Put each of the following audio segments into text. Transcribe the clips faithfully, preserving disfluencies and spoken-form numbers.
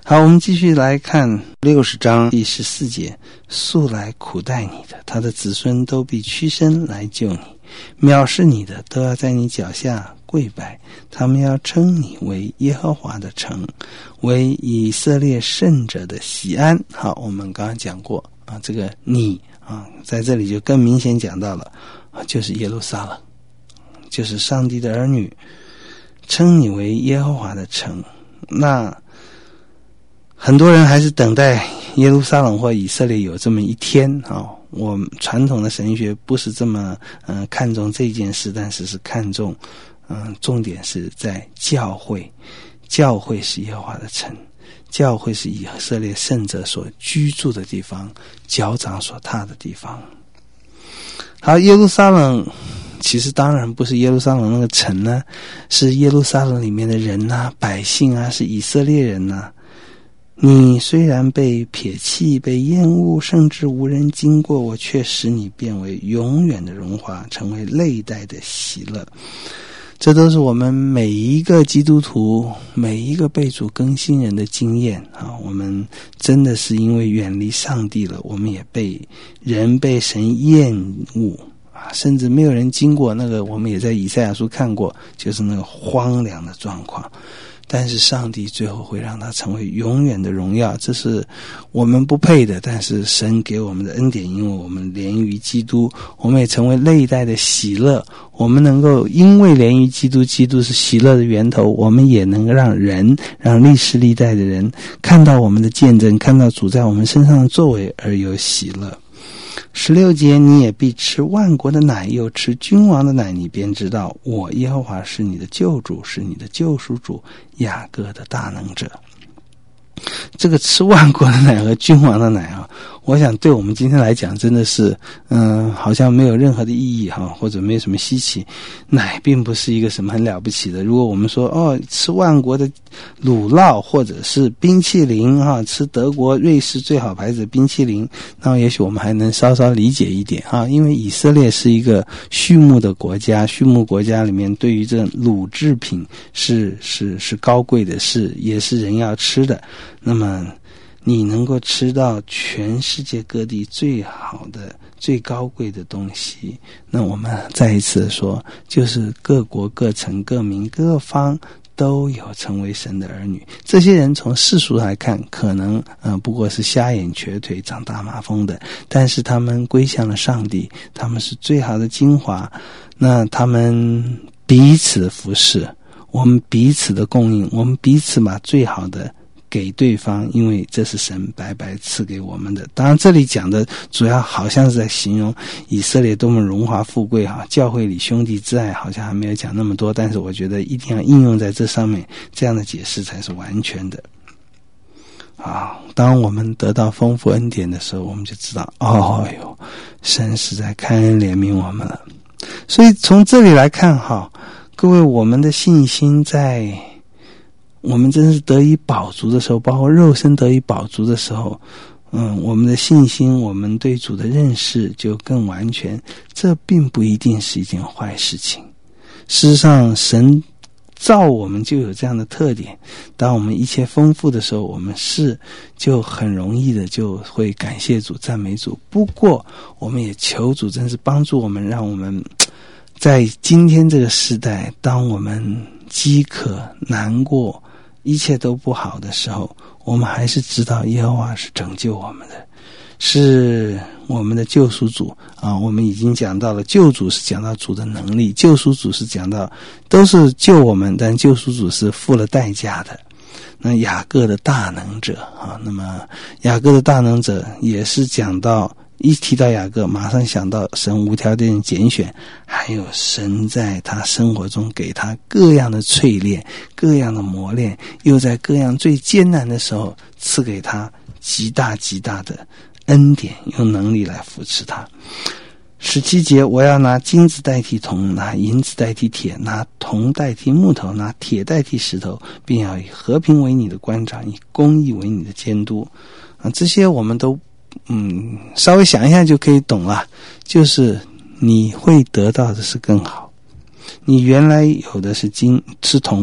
好，我们继续来看六十章第十四节，素来苦待你的，他的子孙都必屈身来救你，藐视你的都要在你脚下跪拜，他们要称你为耶和华的城，为以色列圣者的锡安。好，我们刚刚讲过啊，这个你啊，在这里就更明显讲到了啊，就是耶路撒冷，就是上帝的儿女，称你为耶和华的城。那很多人还是等待耶路撒冷或以色列有这么一天啊。我们传统的神学不是这么嗯、呃、看重这件事，但是是看重嗯、呃、重点是在教会，教会是耶和华的城，教会是以色列圣者所居住的地方，脚掌所踏的地方。好，耶路撒冷其实当然不是耶路撒冷那个城呢，是耶路撒冷里面的人啊，百姓啊，是以色列人啊。你虽然被撇弃，被厌恶，甚至无人经过，我却使你变为永远的荣华，成为历代的喜乐。这都是我们每一个基督徒，每一个被主更新人的经验啊！我们真的是因为远离上帝了，我们也被人被神厌恶啊，甚至没有人经过那个，我们也在以赛亚书看过，就是那个荒凉的状况。但是上帝最后会让它成为永远的荣耀，这是我们不配的，但是神给我们的恩典，因为我们连于基督，我们也成为历代的喜乐。我们能够因为连于基督，基督是喜乐的源头，我们也能够让人，让历世历代的人看到我们的见证，看到主在我们身上的作为而有喜乐。十六节，你也必吃万国的奶，又吃君王的奶，你便知道我耶和华是你的救主，是你的救赎主，雅各的大能者。这个吃万国的奶和君王的奶啊，我想对我们今天来讲真的是嗯，好像没有任何的意义哈，或者没有什么稀奇。奶并不是一个什么很了不起的，如果我们说哦，吃万国的乳酪或者是冰淇淋哈，吃德国瑞士最好牌子的冰淇淋，那也许我们还能稍稍理解一点哈，因为以色列是一个畜牧的国家，畜牧国家里面对于这乳制品是是是高贵的，是也是人要吃的。那么你能够吃到全世界各地最好的最高贵的东西，那我们再一次说，就是各国各城各民各方都有成为神的儿女。这些人从世俗来看可能呃不过是瞎眼瘸腿长大麻风的，但是他们归向了上帝，他们是最好的精华。那他们彼此服侍，我们彼此的供应，我们彼此把最好的给对方，因为这是神白白赐给我们的。当然这里讲的主要好像是在形容以色列多么荣华富贵哈，教会里兄弟之爱好像还没有讲那么多，但是我觉得一定要应用在这上面，这样的解释才是完全的。啊，当我们得到丰富恩典的时候，我们就知道哦哟，神是在开恩怜悯我们了。所以从这里来看哈，各位，我们的信心在我们真是得以饱足的时候，包括肉身得以饱足的时候，嗯，我们的信心，我们对主的认识就更完全。这并不一定是一件坏事情。事实上，神造我们就有这样的特点。当我们一切丰富的时候，我们是就很容易的就会感谢主、赞美主。不过，我们也求主真是帮助我们，让我们在今天这个时代，当我们饥渴、难过，一切都不好的时候，我们还是知道耶和华是拯救我们的，是我们的救赎主啊。我们已经讲到了，救主是讲到主的能力，救赎主是讲到都是救我们，但救赎主是付了代价的。那雅各的大能者啊，那么雅各的大能者也是讲到，一提到雅各，马上想到神无条件拣选，还有神在他生活中给他各样的淬炼，各样的磨练，又在各样最艰难的时候赐给他极大极大的恩典，用能力来扶持他。十七节，我要拿金子代替铜，拿银子代替铁，拿铜代替木头，拿铁代替石头，并要以和平为你的官长，以公义为你的监督。啊，这些我们都嗯，稍微想一下就可以懂了，就是你会得到的是更好。你原来有的是金是铜，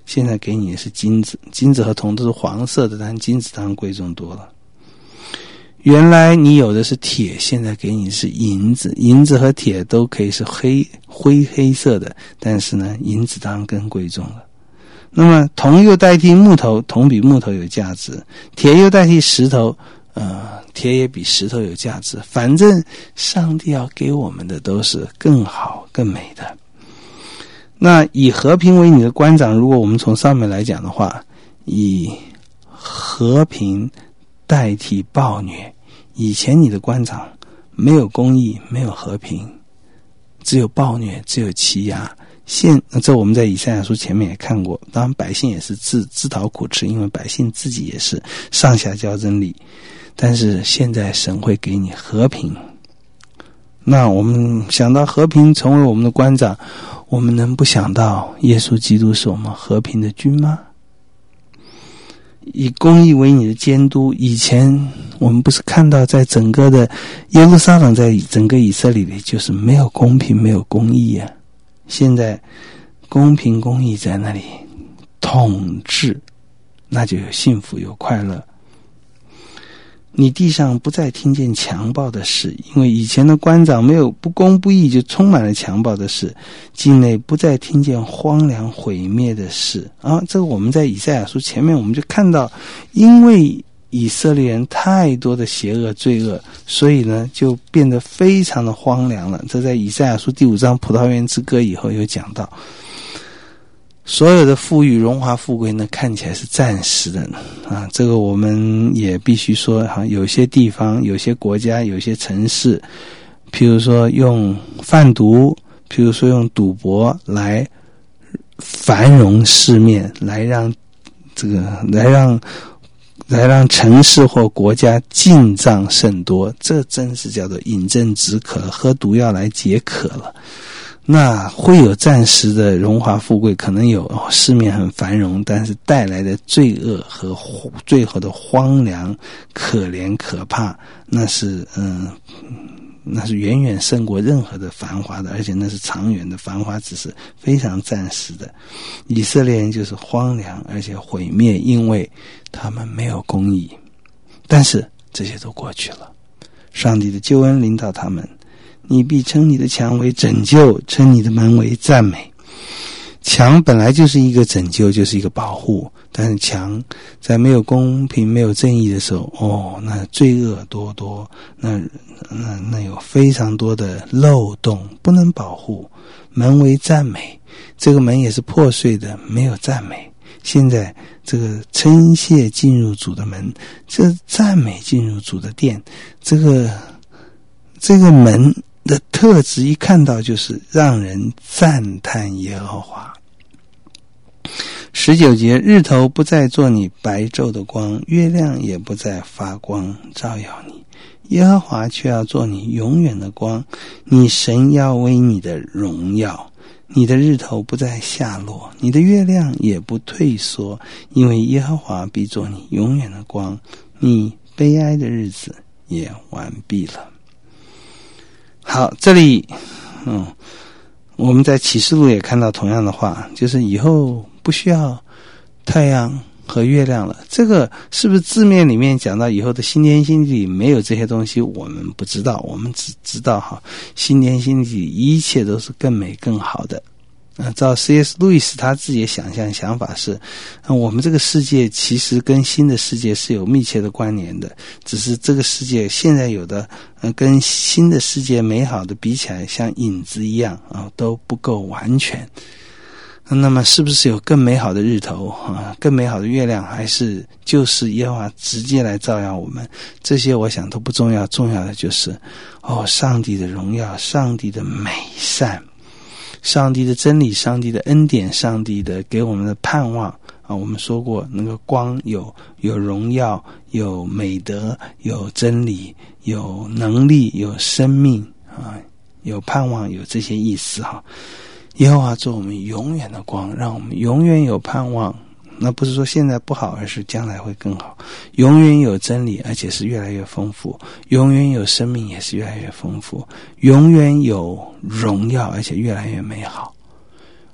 现在给你的是金子，金子和铜都是黄色的，但金子当然贵重多了。原来你有的是铁，现在给你是银子，银子和铁都可以是黑灰黑色的，但是呢，银子当然更贵重了。那么铜又代替木头，铜比木头有价值；铁又代替石头，呃，铁也比石头有价值。反正上帝要给我们的都是更好更美的。那以和平为你的官长，如果我们从上面来讲的话，以和平代替暴虐。以前你的官长没有公义，没有和平，只有暴虐，只有欺压。现这我们在以赛亚书前面也看过，当然百姓也是自自讨苦吃，因为百姓自己也是上下交争力。但是现在神会给你和平。那我们想到和平成为我们的官长，我们能不想到耶稣基督是我们和平的君吗？以公义为你的监督，以前我们不是看到在整个的耶路撒冷，在整个以色列里就是没有公平没有公义啊。现在公平公义在那里统治，那就有幸福有快乐。你地上不再听见强暴的事，因为以前的官长没有不公不义，就充满了强暴的事。境内不再听见荒凉毁灭的事啊！这个我们在以赛亚书前面我们就看到，因为以色列人太多的邪恶罪恶，所以呢就变得非常的荒凉了。这在以赛亚书第五章葡萄园之歌以后有讲到。所有的富裕荣华富贵呢，看起来是暂时的啊，这个我们也必须说哈，有些地方有些国家有些城市，譬如说用贩毒，譬如说用赌博来繁荣市面，来让这个来让来让城市或国家进账甚多，这真是叫做饮鸩止渴，喝毒药来解渴了。那会有暂时的荣华富贵，可能有、哦、市面很繁荣，但是带来的罪恶和最后的荒凉、可怜、可怕，那是嗯，那是远远胜过任何的繁华的，而且那是长远的，繁华只是非常暂时的。以色列人就是荒凉而且毁灭，因为他们没有公义。但是这些都过去了，上帝的救恩领导他们。你必称你的墙为拯救，称你的门为赞美。墙本来就是一个拯救，就是一个保护，但是墙在没有公平没有正义的时候，哦，那罪恶多多，那那那有非常多的漏洞，不能保护。门为赞美，这个门也是破碎的，没有赞美。现在这个称谢进入主的门，这赞美进入主的殿，这个这个门的特质一看到就是让人赞叹耶和华。十九节，日头不再做你白昼的光，月亮也不再发光照耀你，耶和华却要做你永远的光，你神要为你的荣耀。你的日头不再下落，你的月亮也不退缩，因为耶和华必做你永远的光，你悲哀的日子也完毕了。好，这里嗯，我们在启示录也看到同样的话，就是以后不需要太阳和月亮了。这个是不是字面里面讲到以后的新天新地里没有这些东西，我们不知道，我们只知道哈，新天新地里一切都是更美更好的。呃，照 C S 路易斯他自己的想象想法是、呃，我们这个世界其实跟新的世界是有密切的关联的，只是这个世界现在有的呃跟新的世界美好的比起来像影子一样啊、呃，都不够完全。那么是不是有更美好的日头啊，更美好的月亮，还是就是耶和华直接来照耀我们？这些我想都不重要，重要的就是哦，上帝的荣耀，上帝的美善，上帝的真理，上帝的恩典，上帝的给我们的盼望啊！我们说过，那个光有有荣耀，有美德，有真理，有能力，有生命啊，有盼望，有这些意思哈。耶和华做我们永远的光，让我们永远有盼望。那不是说现在不好，而是将来会更好。永远有真理，而且是越来越丰富；永远有生命，也是越来越丰富；永远有荣耀，而且越来越美好。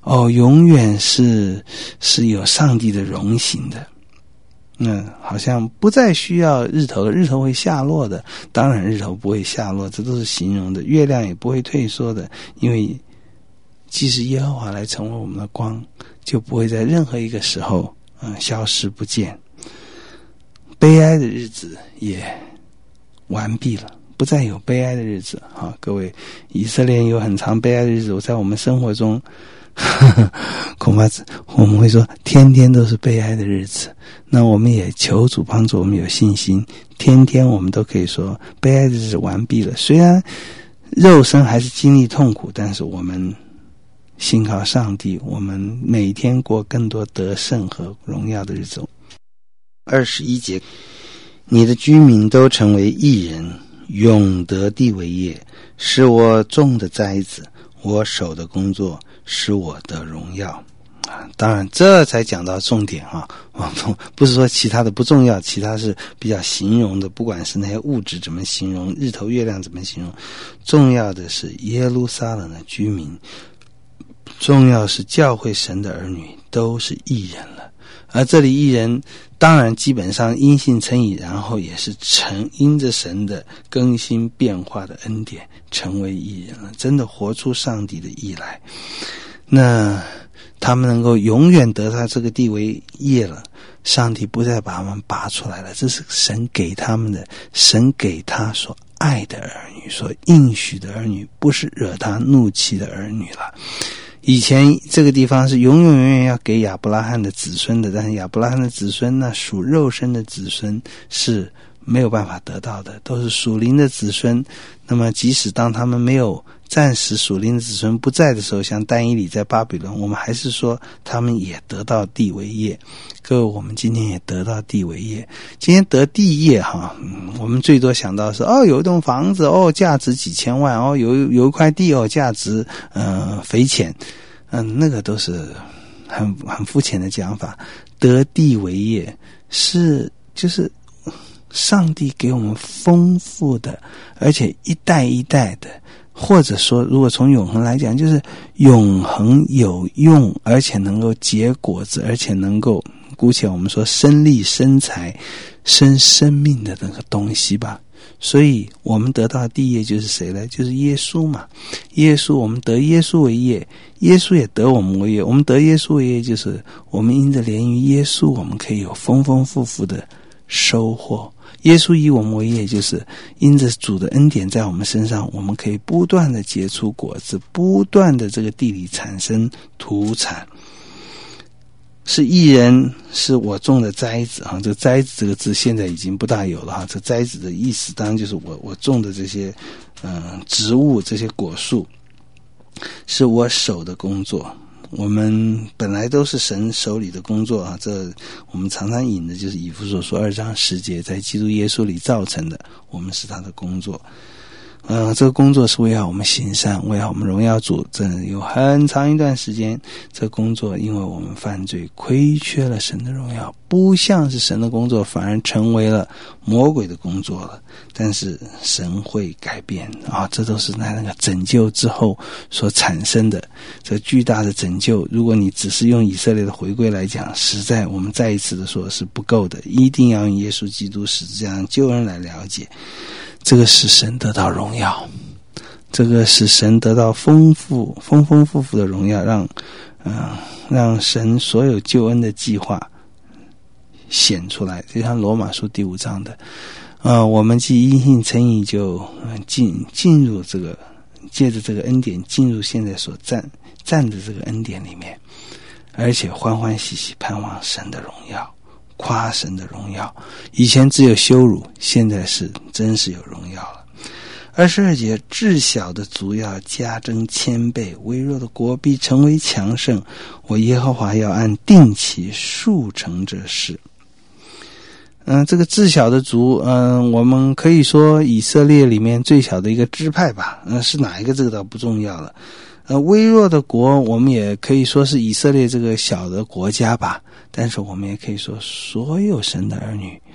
哦，永远是是有上帝的荣行的。嗯，好像不再需要日头了，日头会下落的。当然日头不会下落，这都是形容的。月亮也不会退缩的，因为即使耶和华来成为我们的光，就不会在任何一个时候嗯消失不见。悲哀的日子也完毕了，不再有悲哀的日子啊！各位，以色列有很长悲哀的日子，我在我们生活中呵呵恐怕我们会说天天都是悲哀的日子。那我们也求主帮助我们有信心，天天我们都可以说悲哀的日子完毕了。虽然肉身还是经历痛苦，但是我们信靠上帝，我们每天过更多得胜和荣耀的日子。二十一节，你的居民都成为义人，永得地为业，是我种的栽子，我手的工作，是我的荣耀。当然这才讲到重点啊，不是说其他的不重要，其他是比较形容的，不管是那些物质怎么形容，日头月亮怎么形容，重要的是耶路撒冷的居民，重要是教会神的儿女都是义人了。而这里义人当然基本上因信称义，然后也是成因着神的更新变化的恩典成为义人了，真的活出上帝的义来。那他们能够永远得到这个地为业了，上帝不再把他们拔出来了，这是神给他们的，神给他所爱的儿女，所应许的儿女，不是惹他怒气的儿女了。以前这个地方是永永远远要给亚伯拉罕的子孙的，但是亚伯拉罕的子孙那属肉身的子孙是没有办法得到的，都是属灵的子孙。那么即使当他们没有暂时属灵的子孙不在的时候，像但以理在巴比伦，我们还是说他们也得到地为业。各位，我们今天也得到地为业。今天得地业哈、嗯，我们最多想到是哦，有一栋房子哦，价值几千万哦，有有一块地哦，价值呃肥钱，嗯，那个都是很很肤浅的讲法。得地为业是就是上帝给我们丰富的，而且一代一代的，或者说如果从永恒来讲，就是永恒有用，而且能够结果子，而且能够姑且我们说生力生财生生命的那个东西吧。所以我们得到的地业就是谁呢？就是耶稣嘛。耶稣，我们得耶稣为业，耶稣也得我们为业。我们得耶稣为业，就是我们因着连于耶稣，我们可以有丰丰富富的收获。耶稣以我们为业，就是因着主的恩典在我们身上，我们可以不断的结出果子，不断的这个地里产生土产。是义人，是我种的栽子啊。这个栽子这个字现在已经不大有了哈。这栽子的意思当然就是我我种的这些嗯、呃、植物，这些果树是我手的工作。我们本来都是神手里的工作啊，这我们常常引的就是以弗所书二章十节，在基督耶稣里造成的，我们是他的工作。呃，这个工作是为了我们行善，为了我们荣耀主。真的有很长一段时间，这个工作因为我们犯罪亏缺了神的荣耀，不像是神的工作，反而成为了魔鬼的工作了。但是神会改变啊，这都是在那个拯救之后所产生的这巨大的拯救。如果你只是用以色列的回归来讲，实在我们再一次的说是不够的，一定要用耶稣基督十字架救恩来了解。这个使神得到荣耀，这个使神得到丰富丰丰富富的荣耀，让嗯、呃、让神所有救恩的计划显出来。就像罗马书第五章的呃我们既因信称义，就进进入这个借着这个恩典进入现在所站站的这个恩典里面，而且欢欢喜喜盼望神的荣耀，夸神的荣耀。以前只有羞辱，现在是真是有荣耀了。二十二节，至小的族要加增千倍，微弱的国必成为强盛，我耶和华要按定期数成这事。嗯、呃，这个至小的族，嗯、呃，我们可以说以色列里面最小的一个支派吧，嗯、呃，是哪一个这个倒不重要了。呃，微弱的国，我们也可以说是以色列这个小的国家吧，但是我们也可以说所有神的儿女，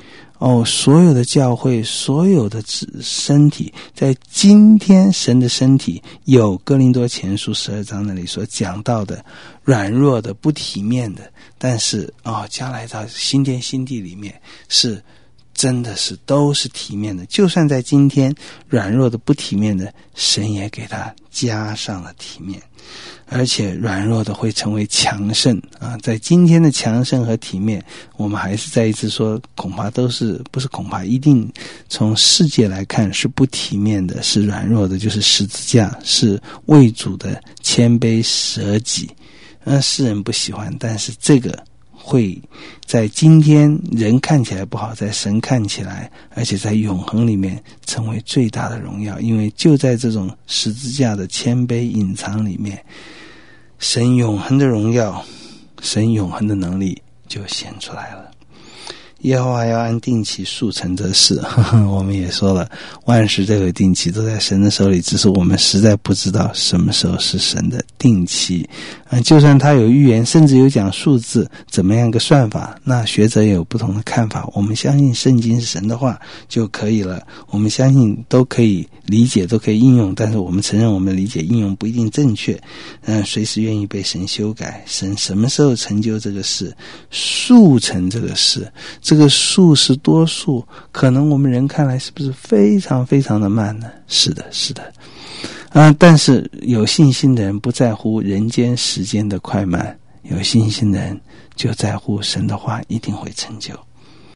哦，所有的教会，所有的身体，在今天神的身体有哥林多前书十二章那里所讲到的软弱的、不体面的，但是哦，将来到新天新地里面是真的是都是体面的，就算在今天软弱的、不体面的，神也给他加上了体面，而且软弱的会成为强盛啊！在今天的强盛和体面，我们还是再一次说，恐怕都是不是恐怕一定从世界来看是不体面的，是软弱的，就是十字架，是为主的谦卑舍己。那世人不喜欢，但是这个会在今天人看起来不好，在神看起来，而且在永恒里面成为最大的荣耀，因为就在这种十字架的谦卑隐藏里面，神永恒的荣耀，神永恒的能力就显出来了。耶和华要按定期速成这事，呵呵，我们也说了，万事都有定期，都在神的手里，只是我们实在不知道什么时候是神的定期。嗯，就算他有预言，甚至有讲数字，怎么样个算法，那学者也有不同的看法。我们相信圣经是神的话就可以了，我们相信都可以理解，都可以应用，但是我们承认我们理解应用不一定正确，嗯，随时愿意被神修改。神什么时候成就这个事，速成这个事，这个数是多数，可能我们人看来是不是非常非常的慢呢？是的，是的，啊！但是有信心的人不在乎人间时间的快慢，有信心的人就在乎神的话一定会成就。